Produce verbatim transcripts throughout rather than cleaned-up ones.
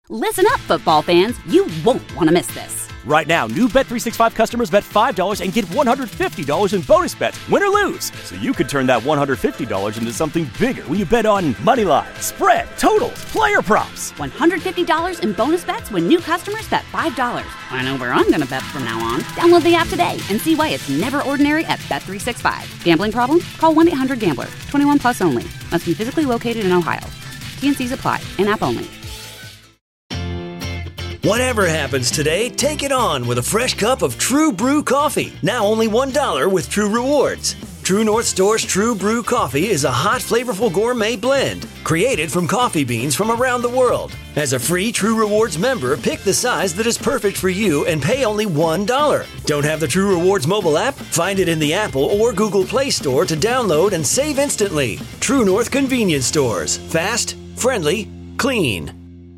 Listen up, football fans. You won't want to miss this. Right now, new Bet three sixty-five customers bet five dollars and get one hundred fifty dollars in bonus bets, win or lose. So you could turn that one hundred fifty dollars into something bigger when you bet on money line, spread, totals, player props. one hundred fifty dollars in bonus bets when new customers bet five dollars. I know where I'm going to bet from now on. Download the app today and see why it's never ordinary at Bet three sixty-five. Gambling problem? Call one eight hundred gambler. twenty-one plus only. Must be physically located in Ohio. T N Cs apply. In-app only. Whatever happens today, take it on with a fresh cup of True Brew coffee. Now only one dollar with True Rewards. True North Store's True Brew coffee is a hot, flavorful gourmet blend created from coffee beans from around the world. As a free True Rewards member, pick the size that is perfect for you and pay only one dollar. Don't have the True Rewards mobile app? Find it in the Apple or Google Play Store to download and save instantly. True North Convenience Stores. Fast, friendly, clean.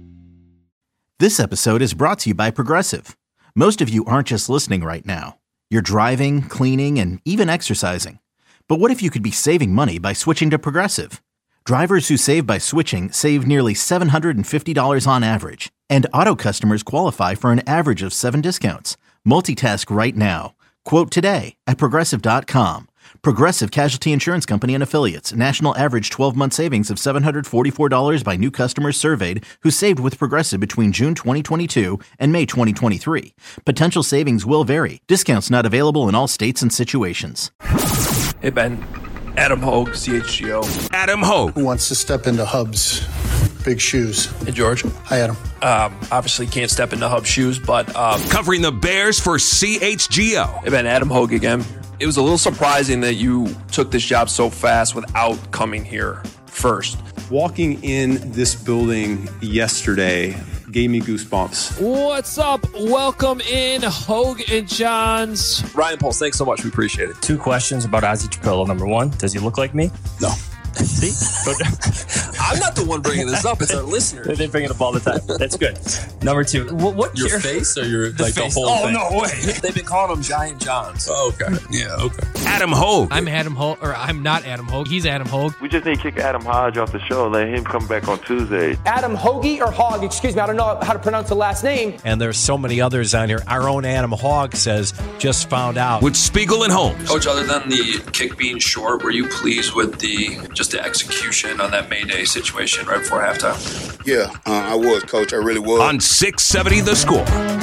This episode is brought to you by Progressive. Most of you aren't just listening right now. You're driving, cleaning, and even exercising. But what if you could be saving money by switching to Progressive? Drivers who save by switching save nearly seven hundred fifty dollars on average. And auto customers qualify for an average of seven discounts. Multitask right now. Quote today at Progressive dot com. Progressive Casualty Insurance Company and Affiliates. National average twelve-month savings of seven hundred forty-four dollars by new customers surveyed who saved with Progressive between June twenty twenty-two and May twenty twenty-three. Potential savings will vary. Discounts not available in all states and situations. Hey, Ben. Adam Hogue, C H G O. Adam Hogue. Who wants to step into Hub's big shoes? Hey, George. Hi, Adam. Um, obviously can't step into Hub's shoes, but... Um, Covering the Bears for C H G O. Hey, Ben. Adam Hogue again. It was a little surprising that you took this job so fast without coming here first. Walking in this building yesterday gave me goosebumps. What's up? Welcome in, Hogue and Johns. Ryan Pulse, thanks so much. We appreciate it. Two questions about Ozzie Trapillo. Number one, does he look like me? No. See? I'm not the one bringing this up. It's our listeners. They bring it up all the time. That's good. Number two, what, what your care- face or your the like face. the whole oh, thing? Oh no way! They've been calling him Giant Johns. Oh, okay. Yeah. Okay. Adam Hogue. I'm Adam Hogue, or I'm not Adam Hogue. He's Adam Hogue. We just need to kick Adam Hodge off the show and let him come back on Tuesday. Adam Hoagie or Hogg? Excuse me, I don't know how to pronounce the last name. And there's so many others on here. Our own Adam Hogg says, just found out. With Spiegel and Holmes. Coach, other than the kick being short, were you pleased with the just the execution on that Mayday situation right before halftime? Yeah, uh, I was, Coach. I really was. On six seventy The Score.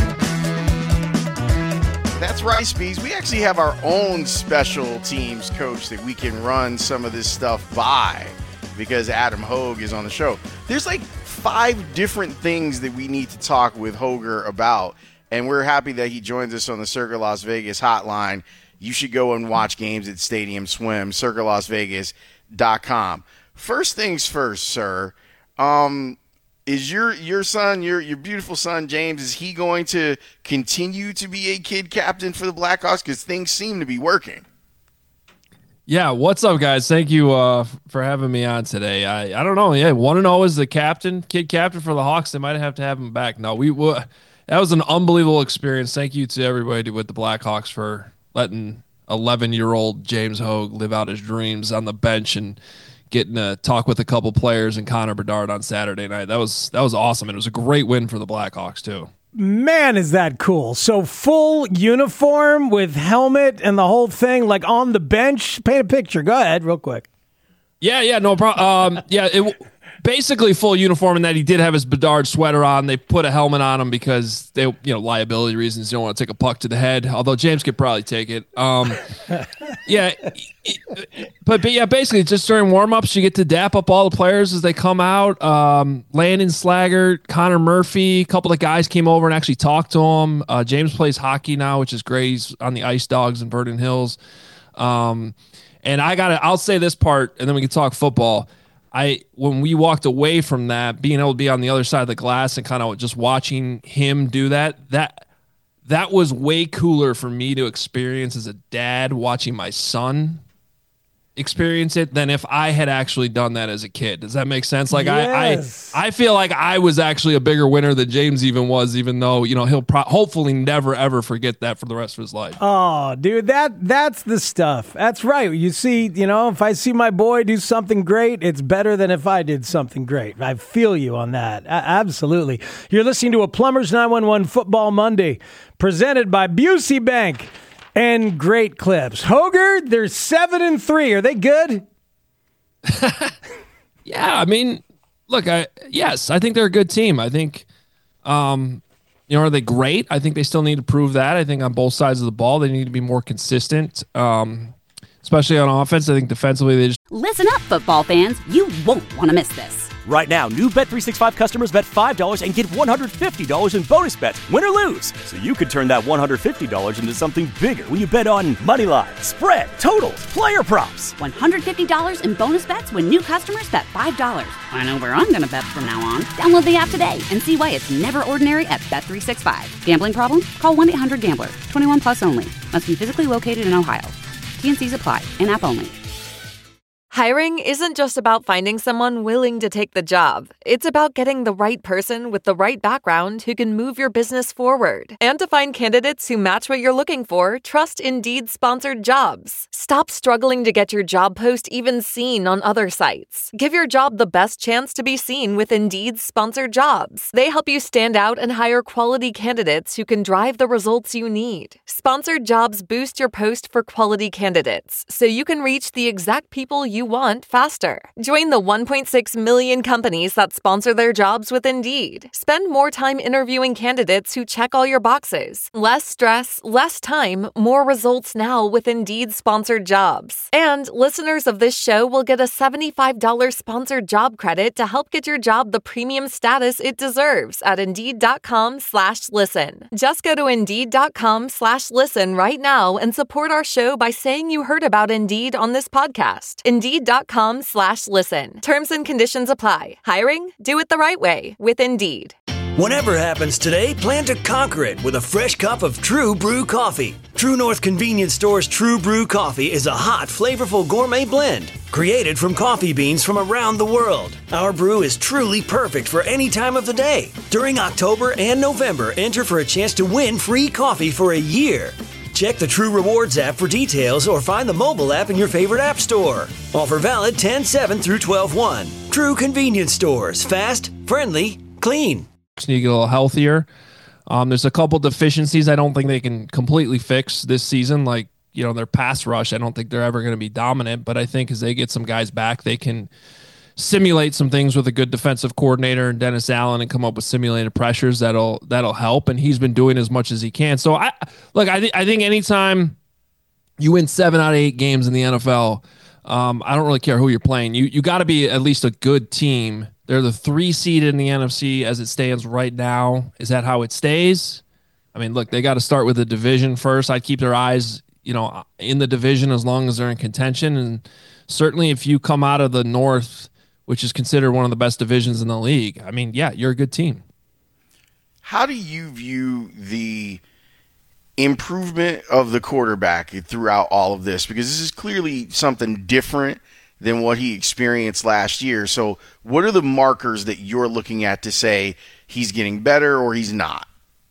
That's right, Speeds. We actually have our own special teams coach that we can run some of this stuff by because Adam Hogue is on the show. There's like five different things that we need to talk with Hoger about, and we're happy that he joins us on the Circa Las Vegas hotline. You should go and watch games at Stadium Swim, circa las vegas dot com. First things first, sir. Um, is your your son, your your beautiful son, James, is he going to continue to be a kid captain for the Blackhawks? Because things seem to be working. Yeah, what's up, guys? Thank you uh, for having me on today. I, I don't know. Yeah, one and zero is the captain, kid captain for the Hawks. They might have to have him back. No, we w- that was an unbelievable experience. Thank you to everybody with the Blackhawks for letting eleven-year-old James Hogue live out his dreams on the bench and getting to talk with a couple players and Connor Bedard on Saturday night. That was that was awesome. And it was a great win for the Blackhawks too. Man, is that cool. So full uniform with helmet and the whole thing, like on the bench. Paint a picture. Go ahead real quick. Yeah, yeah, no problem. Um, yeah, it basically full uniform in that he did have his Bedard sweater on. They put a helmet on him because they, you know, liability reasons. You don't want to take a puck to the head, although James could probably take it. Um, yeah, but, but yeah, basically just during warm-ups, you get to dap up all the players as they come out. Um, Landon Slaggert, Connor Murphy, a couple of guys came over and actually talked to him. Uh, James plays hockey now, which is great. He's on the Ice Dogs in Vernon Hills. Um, and I got to, I'll say this part, and then we can talk football. I when we walked away from that, being able to be on the other side of the glass and kind of just watching him do that, that that was way cooler for me to experience as a dad watching my son experience it than if I had actually done that as a kid. Does that make sense? Like Yes. I, I, I feel like I was actually a bigger winner than James even was, even though, you know, he'll pro- hopefully never, ever forget that for the rest of his life. Oh, dude, that that's the stuff. That's right. You see, you know, if I see my boy do something great, it's better than if I did something great. I feel you on that. A- absolutely. You're listening to a Plumbers nine one one Football Monday, presented by Busey Bank and Great Clips. Hoger, they're seven and three. Are they good? Yeah, I mean, look, I yes, I think they're a good team. I think, um, you know, are they great? I think they still need to prove that. I think on both sides of the ball, they need to be more consistent, um, especially on offense. I think defensively, they just Listen up, football fans. You won't want to miss this. Right now, new Bet three sixty-five customers bet five dollars and get one hundred fifty dollars in bonus bets, win or lose. So you could turn that one hundred fifty dollars into something bigger when you bet on money line, spread, totals, player props. one hundred fifty dollars in bonus bets when new customers bet five dollars. I know where I'm going to bet from now on. Download the app today and see why it's never ordinary at Bet three sixty-five. Gambling problem? Call one eight hundred gambler. twenty-one plus only. Must be physically located in Ohio. T and C's apply. In-app only. Hiring isn't just about finding someone willing to take the job. It's about getting the right person with the right background who can move your business forward. And to find candidates who match what you're looking for, trust Indeed-sponsored jobs. Stop struggling to get your job post even seen on other sites. Give your job the best chance to be seen with Indeed-sponsored jobs. They help you stand out and hire quality candidates who can drive the results you need. Sponsored jobs boost your post for quality candidates, so you can reach the exact people you want faster. Join the one point six million companies that sponsor their jobs with Indeed. Spend more time interviewing candidates who check all your boxes. Less stress, less time, more results now with Indeed-sponsored jobs. And listeners of this show will get a seventy-five dollars sponsored job credit to help get your job the premium status it deserves at Indeed.com slash listen. Just go to Indeed.com slash listen right now and support our show by saying you heard about Indeed on this podcast. Indeed.com slash listen. Terms and conditions apply. Hiring? Do it the right way with Indeed. Whatever happens today, plan to conquer it with a fresh cup of True Brew coffee. True North Convenience Store's True Brew coffee is a hot, flavorful gourmet blend created from coffee beans from around the world. Our brew is truly perfect for any time of the day. During October and November, enter for a chance to win free coffee for a year. Check the True Rewards app for details or find the mobile app in your favorite app store. Offer valid ten seven through twelve one. True Convenience Stores. Fast, friendly, clean. need to get a little healthier. Um, there's a couple deficiencies I don't think they can completely fix this season, like, you know, their pass rush. I don't think they're ever going to be dominant, but I think as they get some guys back, they can simulate some things with a good defensive coordinator and Dennis Allen and come up with simulated pressures that'll that'll help. And he's been doing as much as he can. So I look, I think I think anytime you win seven out of eight games in the N F L, um, I don't really care who you're playing. You you got to be at least a good team. They're the three seed in the N F C as it stands right now. Is that how it stays? I mean, look, they got to start with the division first. I'd keep their eyes, you know, in the division as long as they're in contention. And certainly if you come out of the North, which is considered one of the best divisions in the league, I mean, yeah, you're a good team. How do you view the improvement of the quarterback throughout all of this? Because this is clearly something different than what he experienced last year. So what are the markers that you're looking at to say he's getting better or he's not?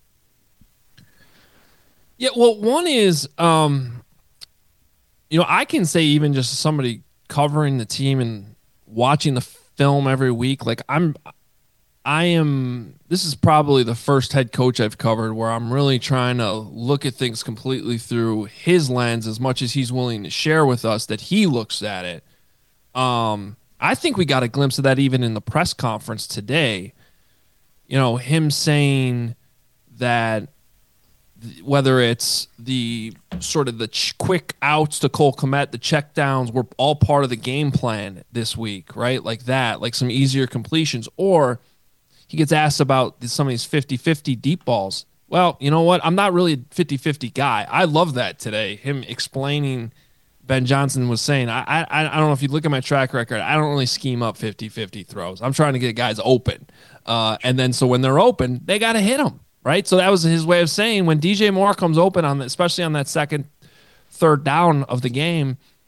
Yeah, well, one is, um, you know, I can say even just somebody covering the team and watching the film every week, like I'm, I am, this is probably the first head coach I've covered where I'm really trying to look at things completely through his lens as much as he's willing to share with us that he looks at it. Um, I think we got a glimpse of that even in the press conference today. You know, him saying that whether it's the sort of the ch- quick outs to Cole Kmet, the check downs were all part of the game plan this week, right? Like that, like some easier completions. Or he gets asked about some of these fifty-fifty deep balls. Well, you know what? I'm not really a fifty-fifty guy. I love that today, him explaining. Ben Johnson was saying, I, I I don't know if you look at my track record, I don't really scheme up fifty-fifty throws. I'm trying to get guys open. Uh, and then so when they're open, they got to hit them, right? So that was his way of saying when D J Moore comes open, on the, especially on that second, third down of the game,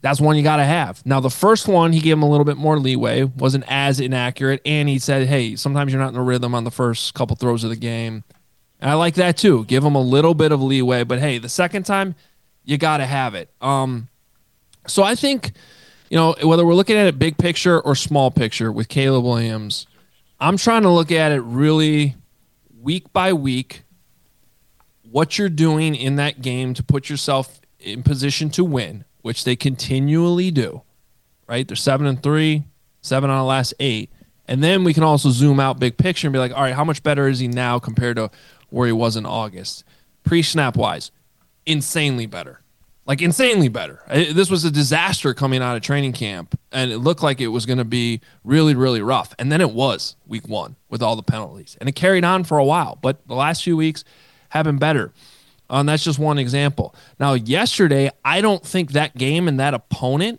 that's one you got to have. Now, the first one, he gave him a little bit more leeway, wasn't as inaccurate, and he said, hey, sometimes you're not in the rhythm on the first couple throws of the game. And I like that too. Give him a little bit of leeway, but hey, the second time, you got to have it. Um, so I think, you know, whether we're looking at it big picture or small picture with Caleb Williams, I'm trying to look at it really week by week, what you're doing in that game to put yourself in position to win, which they continually do, right? They're seven and three, seven on the last eight. And then we can also zoom out big picture and be like, all right, how much better is he now compared to where he was in August? Pre-snap wise, insanely better. Like insanely better. This was a disaster coming out of training camp, and it looked like it was going to be really, really rough. And then it was week one with all the penalties. And it carried on for a while, but the last few weeks have been better. And um, that's just one example. Now, yesterday, I don't think that game and that opponent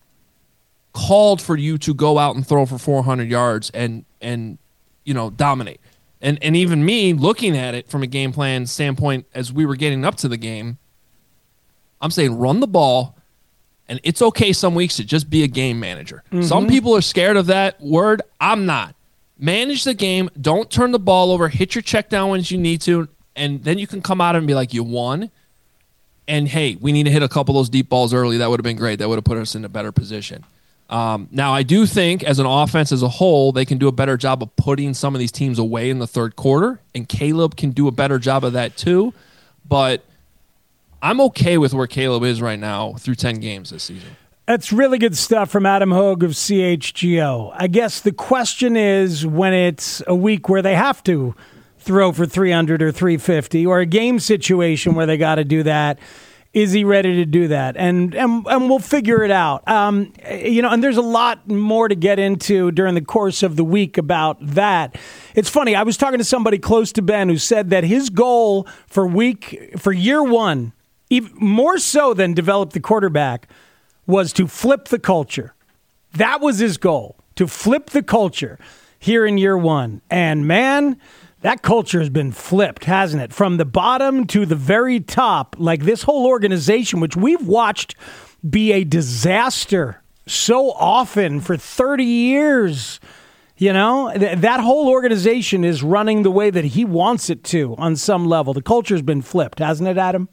called for you to go out and throw for four hundred yards and, and you know, dominate. And and even me looking at it from a game plan standpoint as we were getting up to the game, I'm saying run the ball, and it's okay some weeks to just be a game manager. Mm-hmm. Some people are scared of that word. I'm not. Manage the game. Don't turn the ball over. Hit your check down when you need to. And then you can come out and be like, you won. And, hey, we need to hit a couple of those deep balls early. That would have been great. That would have put us in a better position. Um, now, I do think as an offense as a whole, they can do a better job of putting some of these teams away in the third quarter. And Caleb can do a better job of that too. But I'm okay with where Caleb is right now through ten games this season. That's really good stuff from Adam Hogue of C H G O. I guess the question is when it's a week where they have to throw for three hundred or three fifty, or a game situation where they got to do that, is he ready to do that? And and and we'll figure it out. Um, you know, and there's a lot more to get into during the course of the week about that. It's funny. I was talking to somebody close to Ben who said that his goal for week for year one, even more so than develop the quarterback, was to flip the culture. That was his goal, to flip the culture here in year one. And man, that culture has been flipped, hasn't it? From the bottom to the very top, like this whole organization, which we've watched be a disaster so often for thirty years. You know, th- that whole organization is running the way that he wants it to on some level. The culture's been flipped, hasn't it, Adam?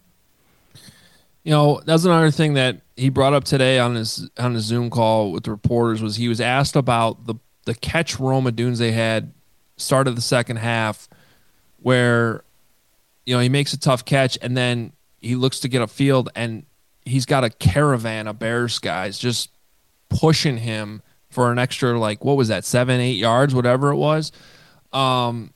You know, that's another thing that he brought up today on his on his Zoom call with the reporters was he was asked about the, the catch Rome Odunze had start of the second half where, you know, he makes a tough catch and then he looks to get a field and he's got a caravan of Bears guys just pushing him for an extra, like, what was that, seven, eight yards, whatever it was. Um,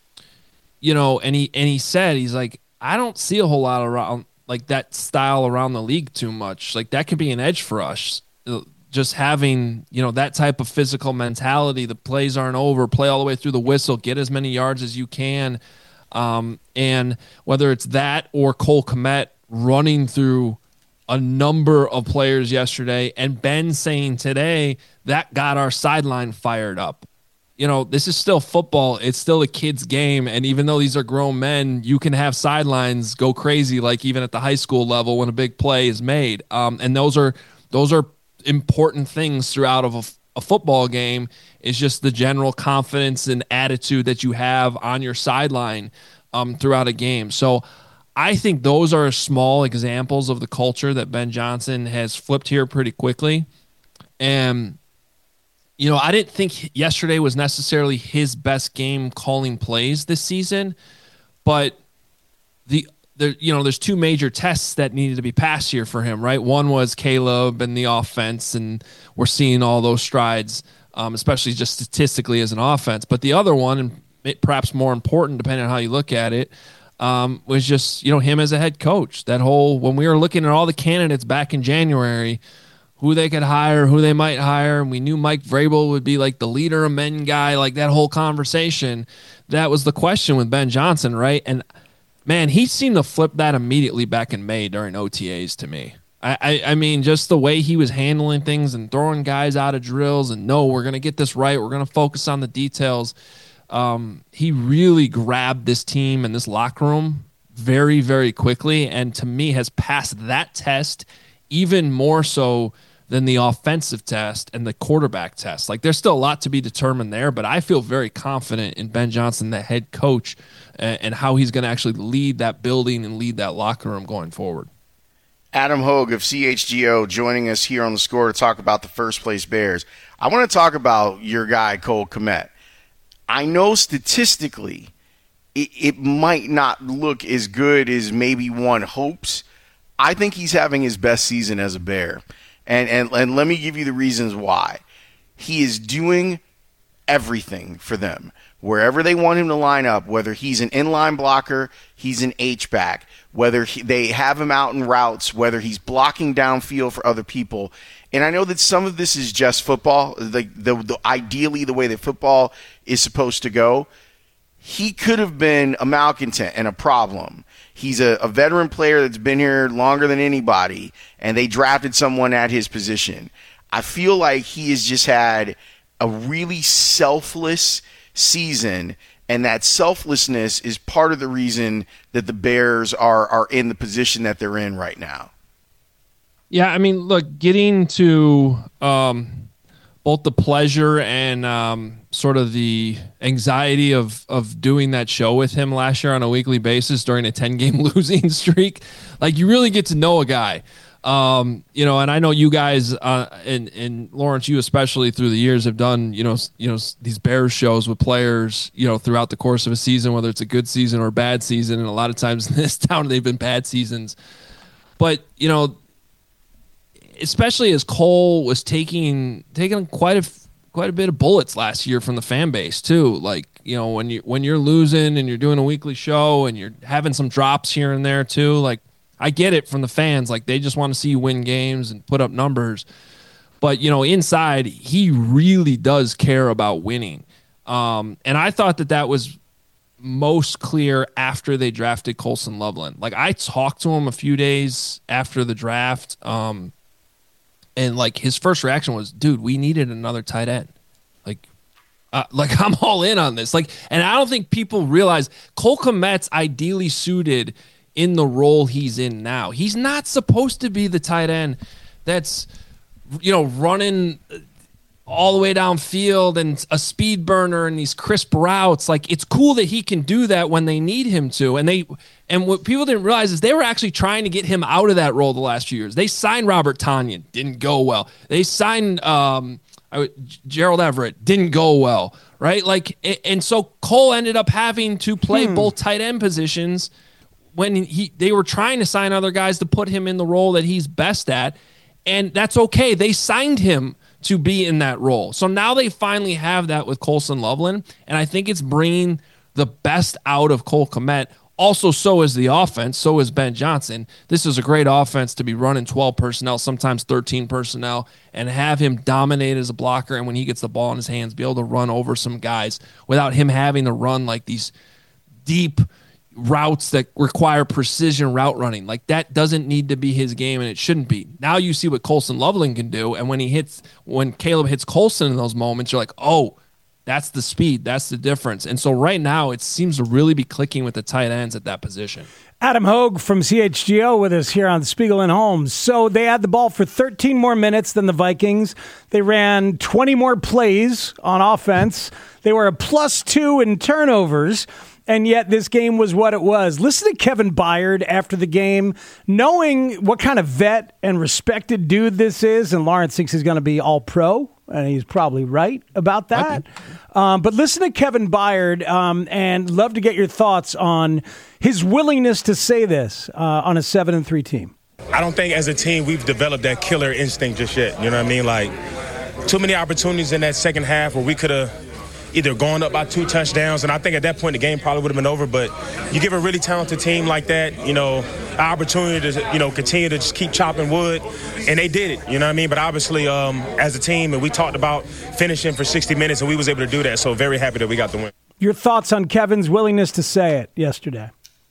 you know, and he and he said, he's like, I don't see a whole lot around like that style around the league too much. Like that could be an edge for us. Just having, you know, that type of physical mentality, the plays aren't over, play all the way through the whistle, get as many yards as you can. Um, and whether it's that or Cole Kmet running through a number of players yesterday and Ben saying today that got our sideline fired up. You know, this is still football. It's still a kid's game. And even though these are grown men, you can have sidelines go crazy, like even at the high school level when a big play is made. Um, and those are, those are, important things throughout of a, a football game is just the general confidence and attitude that you have on your sideline um, throughout a game. So I think those are small examples of the culture that Ben Johnson has flipped here pretty quickly. And, you know, I didn't think yesterday was necessarily his best game calling plays this season, but the There, you know, there's two major tests that needed to be passed here for him, right? One was Caleb and the offense, and we're seeing all those strides, um, especially just statistically as an offense. But the other one, and perhaps more important, depending on how you look at it, um, was just, you know, him as a head coach. That whole, when we were looking at all the candidates back in January, who they could hire, who they might hire, and we knew Mike Vrabel would be like the leader of men guy, like that whole conversation. That was the question with Ben Johnson, right? And man, he seemed to flip that immediately back in May during O T As to me. I, I, I mean, just the way he was handling things and throwing guys out of drills and, no, we're going to get this right. We're going to focus on the details. Um, he really grabbed this team and this locker room very, very quickly, and to me has passed that test even more so than the offensive test and the quarterback test. Like, there's still a lot to be determined there, but I feel very confident in Ben Johnson, the head coach, and, and how he's going to actually lead that building and lead that locker room going forward. Adam Hogue of C H G O joining us here on The Score to talk about the first place Bears. I want to talk about your guy, Cole Kmet. I know statistically it, it might not look as good as maybe one hopes. I think he's having his best season as a Bear. And, and, and let me give you the reasons why. He is doing everything for them. Wherever they want him to line up, whether he's an inline blocker, he's an H-back, whether he, they have him out in routes, whether he's blocking downfield for other people. And I know that some of this is just football, the, the, the ideally the way that football is supposed to go. He could have been a malcontent and a problem. He's a, a veteran player that's been here longer than anybody, and they drafted someone at his position. I feel like he has just had a really selfless season, and that selflessness is part of the reason that the Bears are are in the position that they're in right now. Yeah, I mean, look, getting to um, both the pleasure and um, sort of the anxiety of of doing that show with him last year on a weekly basis during a ten-game losing streak, like, you really get to know a guy. Um, you know, and I know you guys, uh, and, and Lawrence, you especially through the years have done, you know, you know, these Bears shows with players, you know, throughout the course of a season, whether it's a good season or a bad season. And a lot of times in this town, they've been bad seasons, but, you know, especially as Cole was taking, taking quite a, quite a bit of bullets last year from the fan base too. Like, you know, when you, when you're losing and you're doing a weekly show and you're having some drops here and there too, like, I get it from the fans. Like, they just want to see you win games and put up numbers. But, you know, inside, he really does care about winning. Um, and I thought that that was most clear after they drafted Colson Loveland. Like, I talked to him a few days after the draft, um, and, like, his first reaction was, dude, we needed another tight end. Like, uh, like I'm all in on this. Like, and I don't think people realize Cole Kmet's ideally suited in the role he's in now. He's not supposed to be the tight end that's, you know, running all the way downfield and a speed burner and these crisp routes. Like, it's cool that he can do that when they need him to. And they, and what people didn't realize is they were actually trying to get him out of that role the last few years. They signed Robert Tonyan, didn't go well. They signed um, Gerald Everett, didn't go well, right? Like, and so Cole ended up having to play hmm. both tight end positions when he they were trying to sign other guys to put him in the role that he's best at, and that's okay. They signed him to be in that role. So now they finally have that with Colson Loveland, and I think it's bringing the best out of Cole Kmet. Also, so is the offense, so is Ben Johnson. This is a great offense to be running twelve personnel, sometimes thirteen personnel, and have him dominate as a blocker, and when he gets the ball in his hands, be able to run over some guys without him having to run like these deep routes that require precision route running. Like, that doesn't need to be his game, and it shouldn't be. Now you see what Colson Loveland can do, and when he hits, when Caleb hits Colson in those moments, you're like, oh, that's the speed, that's the difference. And so right now it seems to really be clicking with the tight ends at that position. Adam Hogue from C H G O with us here on Spiegel and Holmes. So they had the ball for thirteen more minutes than the Vikings. They ran twenty more plays on offense. They were a plus two in turnovers. And yet this game was what it was. Listen to Kevin Byard after the game, knowing what kind of vet and respected dude this is. And Lawrence thinks he's going to be all pro, and he's probably right about that. Um, but listen to Kevin Byard, um, and love to get your thoughts on his willingness to say this uh, on a seven and three team. I don't think as a team we've developed that killer instinct just yet. You know what I mean? Like, too many opportunities in that second half where we could have either gone up by two touchdowns, and I think at that point the game probably would have been over. But you give a really talented team like that, you know, an opportunity to, you know, continue to just keep chopping wood, and they did it, you know what I mean? But obviously, um, as a team, and we talked about finishing for sixty minutes, and we was able to do that, so very happy that we got the win. Your thoughts on Kevin's willingness to say it yesterday?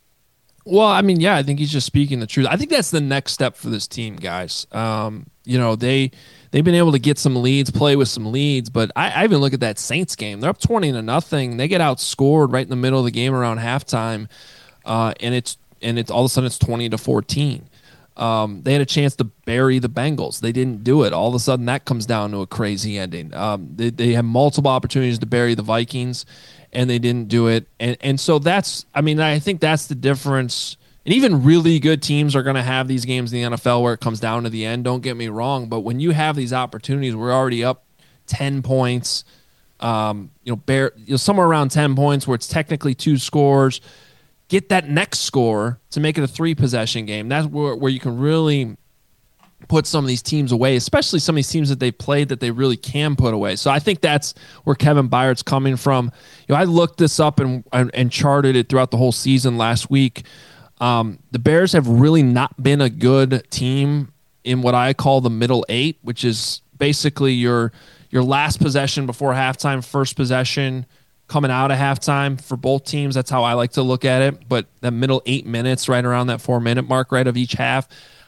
Well, I mean, yeah, I think he's just speaking the truth. I think that's the next step for this team, guys. Um, you know, they... They've been able to get some leads, play with some leads, but I, I even look at that Saints game. They're up twenty to nothing. They get outscored right in the middle of the game around halftime, uh, and it's and it's all of a sudden it's twenty to fourteen. Um, they had a chance to bury the Bengals. They didn't do it. All of a sudden, that comes down to a crazy ending. Um, they, they have multiple opportunities to bury the Vikings, and they didn't do it. And and so that's, I mean, I think that's the difference. And even really good teams are going to have these games in the N F L where it comes down to the end. Don't get me wrong, but when you have these opportunities, we're already up ten points. Um, you know, bear, you know, somewhere around ten points where it's technically two scores. Get that next score to make it a three-possession game. That's where, where you can really put some of these teams away, especially some of these teams that they played that they really can put away. So I think that's where Kevin Byard's coming from. You know, I looked this up and and, and charted it throughout the whole season last week. Um, the Bears have really not been a good team in what I call the middle eight, which is basically your your last possession before halftime, first possession coming out of halftime for both teams. That's how I like to look at it. But the middle eight minutes, right around that four-minute mark, right, of each half,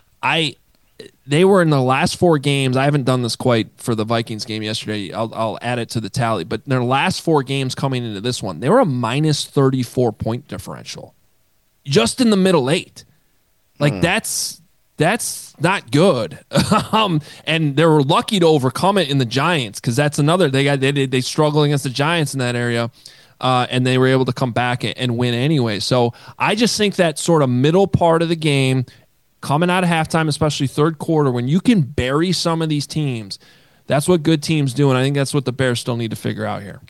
I they were in the last four games. I haven't done this quite for the Vikings game yesterday. I'll, I'll add it to the tally. But their last four games coming into this one, they were a minus thirty-four point differential just in the middle eight. Like, mm. that's that's not good. um, and they were lucky to overcome it in the Giants, because that's another. They got they they struggle against the Giants in that area, uh, and they were able to come back and win anyway. So I just think that sort of middle part of the game, coming out of halftime, especially third quarter, when you can bury some of these teams, that's what good teams do, and I think that's what the Bears still need to figure out here.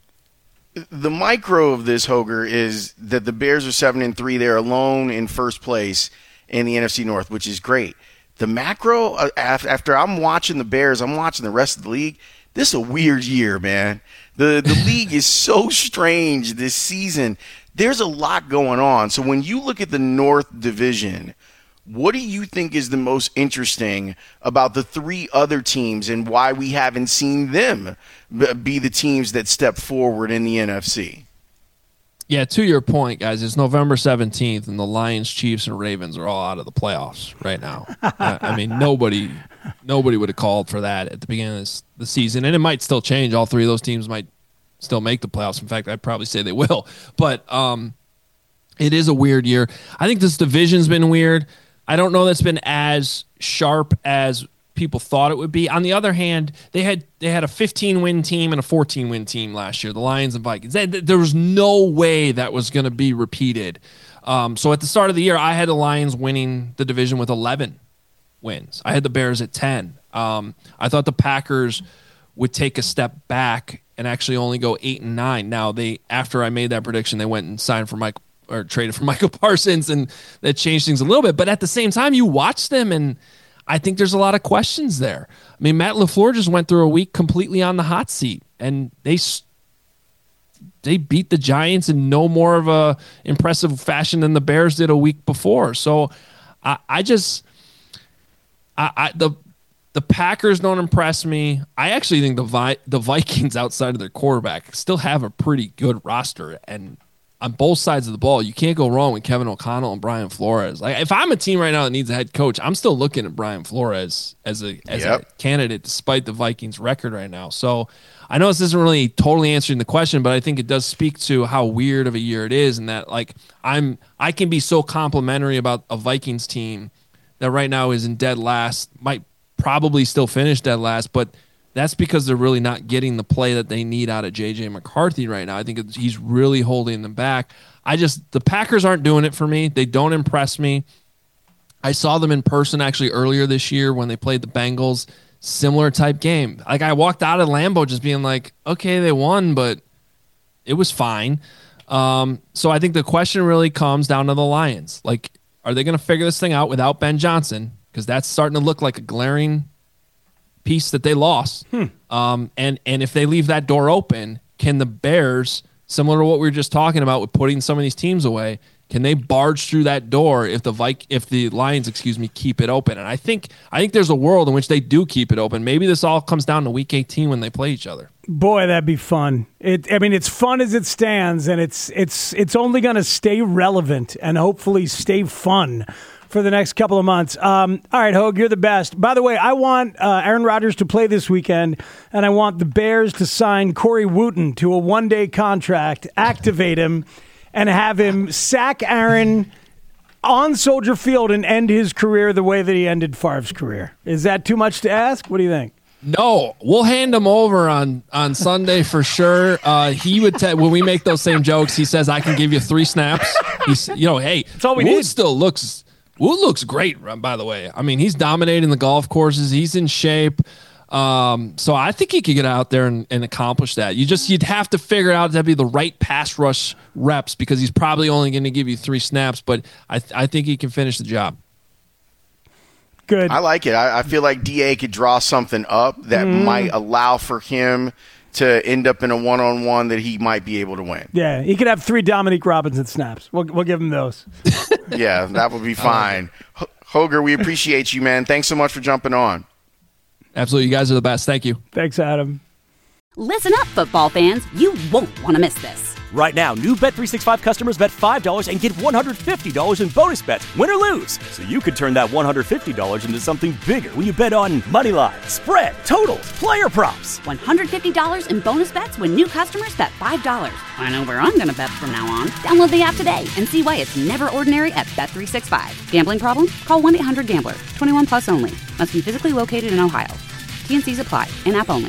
The micro of this, Hoger, is that the Bears are seven and three. They're alone in first place in the N F C North, which is great. The macro, uh, after I'm watching the Bears, I'm watching the rest of the league. This is a weird year, man. The the league is so strange this season. There's a lot going on. So when you look at the North Division, what do you think is the most interesting about the three other teams and why we haven't seen them be the teams that step forward in the N F C? Yeah, to your point, guys, it's November seventeenth, and the Lions, Chiefs, and Ravens are all out of the playoffs right now. I, I mean, nobody nobody would have called for that at the beginning of this, the season, and it might still change. All three of those teams might still make the playoffs. In fact, I'd probably say they will. But um, it is a weird year. I think this division's been weird. I don't know that's been as sharp as people thought it would be. On the other hand, they had they had a fifteen-win team and a fourteen-win team last year, the Lions and Vikings. They, there was no way that was going to be repeated. Um, so at the start of the year, I had the Lions winning the division with eleven wins. I had the Bears at ten. Um, I thought the Packers would take a step back and actually only go eight and nine. Now, they after I made that prediction, they went and signed for Mike or traded for Michael Parsons, and that changed things a little bit. But at the same time, you watch them, and I think there's a lot of questions there. I mean, Matt LaFleur just went through a week completely on the hot seat, and they they beat the Giants in no more of a impressive fashion than the Bears did a week before. So I, I just I, I the the Packers don't impress me. I actually think the Vi- the Vikings, outside of their quarterback, still have a pretty good roster, and on both sides of the ball, you can't go wrong with Kevin O'Connell and Brian Flores. Like, if I'm a team right now that needs a head coach, I'm still looking at Brian Flores as a as yep. a candidate, despite the Vikings' record right now. So I know this isn't really totally answering the question, but I think it does speak to how weird of a year it is, and that like I'm I can be so complimentary about a Vikings team that right now is in dead last, might probably still finish dead last, but that's because they're really not getting the play that they need out of J J McCarthy right now. I think he's really holding them back. I just, the Packers aren't doing it for me. They don't impress me. I saw them in person actually earlier this year when they played the Bengals. Similar type game. Like, I walked out of Lambeau just being like, okay, they won, but it was fine. Um, so I think the question really comes down to the Lions. Like, are they going to figure this thing out without Ben Johnson? Because that's starting to look like a glaring piece that they lost. Hmm. Um, and, and if they leave that door open, can the Bears, similar to what we were just talking about with putting some of these teams away, can they barge through that door if the Vic, if the Lions, excuse me, keep it open? And I think I think there's a world in which they do keep it open. Maybe this all comes down to Week eighteen when they play each other. Boy, that'd be fun. It, I mean, it's fun as it stands, and it's it's it's only going to stay relevant and hopefully stay fun for the next couple of months. Um, all right, Hogue, you're the best. By the way, I want uh, Aaron Rodgers to play this weekend, and I want the Bears to sign Corey Wooten to a one-day contract, activate him, and have him sack Aaron on Soldier Field and end his career the way that he ended Favre's career. Is that too much to ask? What do you think? No, we'll hand him over on, on Sunday for sure. Uh, he would te- when we make those same jokes, he says, I can give you three snaps. He's, you know, hey, that's all we Wood need. still looks, Wood looks great, by the way. I mean, he's dominating the golf courses. He's in shape. Um, so I think he could get out there and, and accomplish that. You just, you'd have to figure out to be the right pass rush reps because he's probably only going to give you three snaps, but I, th- I think he can finish the job. Good. I like it. I, I feel like D A could draw something up that Mm. might allow for him to end up in a one-on-one that he might be able to win. Yeah, he could have three Dominique Robinson snaps. We'll, we'll give him those. Yeah, that would be fine. H- Hoger, we appreciate you, man. Thanks so much for jumping on. Absolutely. You guys are the best. Thank you. Thanks, Adam. Listen up, football fans. You won't want to miss this. Right now, new Bet three sixty-five customers bet five dollars and get one hundred fifty dollars in bonus bets, win or lose. So you could turn that one hundred fifty dollars into something bigger when you bet on money line, spread, totals, player props. one hundred fifty dollars in bonus bets when new customers bet five dollars. I know where I'm going to bet from now on. Download the app today and see why it's never ordinary at Bet three sixty-five. Gambling problem? Call one eight hundred gambler. twenty-one plus only. Must be physically located in Ohio. T and C's apply. In-app only.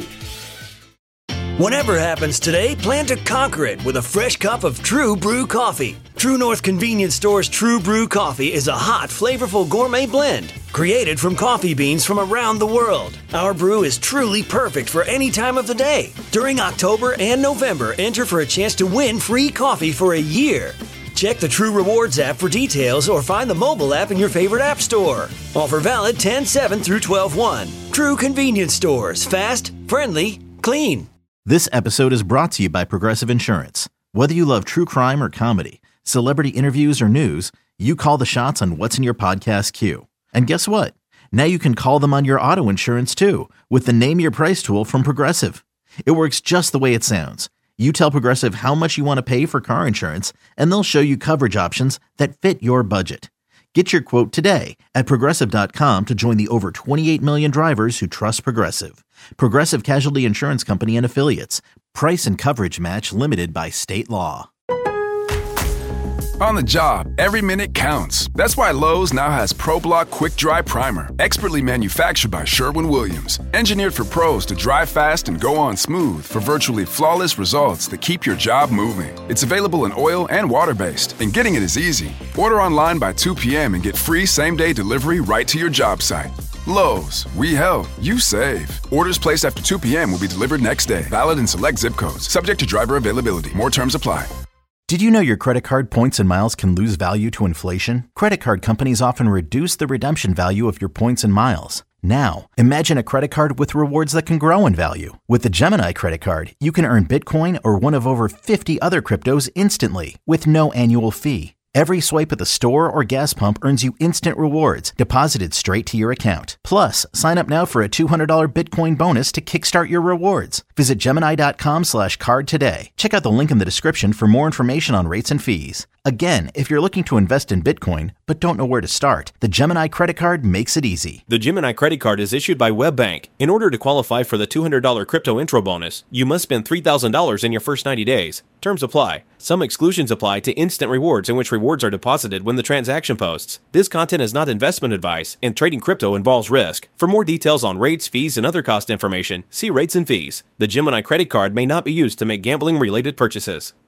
Whatever happens today, plan to conquer it with a fresh cup of True Brew coffee. True North Convenience Store's True Brew coffee is a hot, flavorful gourmet blend created from coffee beans from around the world. Our brew is truly perfect for any time of the day. During October and November, enter for a chance to win free coffee for a year. Check the True Rewards app for details or find the mobile app in your favorite app store. Offer valid ten seven through twelve one. True Convenience Stores. Fast, friendly, clean. This episode is brought to you by Progressive Insurance. Whether you love true crime or comedy, celebrity interviews or news, you call the shots on what's in your podcast queue. And guess what? Now you can call them on your auto insurance too with the Name Your Price tool from Progressive. It works just the way it sounds. You tell Progressive how much you want to pay for car insurance, and they'll show you coverage options that fit your budget. Get your quote today at Progressive dot com to join the over twenty-eight million drivers who trust Progressive. Progressive Casualty Insurance Company and Affiliates. Price and coverage match limited by state law. On the job, every minute counts. That's why Lowe's now has ProBlock Quick Dry Primer, expertly manufactured by Sherwin-Williams. Engineered for pros to dry fast and go on smooth for virtually flawless results that keep your job moving. It's available in oil and water-based, and getting it is easy. Order online by two p.m. and get free same-day delivery right to your job site. Lowe's, we help, you save. Orders placed after two p.m. will be delivered next day. Valid in select zip codes. Subject to driver availability. More terms apply. Did you know your credit card points and miles can lose value to inflation? Credit card companies often reduce the redemption value of your points and miles. Now, imagine a credit card with rewards that can grow in value. With the Gemini credit card, you can earn Bitcoin or one of over fifty other cryptos instantly with no annual fee. Every swipe at the store or gas pump earns you instant rewards deposited straight to your account. Plus, sign up now for a two hundred dollars Bitcoin bonus to kickstart your rewards. Visit Gemini.com slash card today. Check out the link in the description for more information on rates and fees. Again, if you're looking to invest in Bitcoin but don't know where to start, the Gemini credit card makes it easy. The Gemini credit card is issued by WebBank. In order to qualify for the two hundred dollars crypto intro bonus, you must spend three thousand dollars in your first ninety days. Terms apply. Some exclusions apply to instant rewards, in which rewards are deposited when the transaction posts. This content is not investment advice, and trading crypto involves risk. For more details on rates, fees, and other cost information, see rates and fees. The Gemini credit card may not be used to make gambling-related purchases.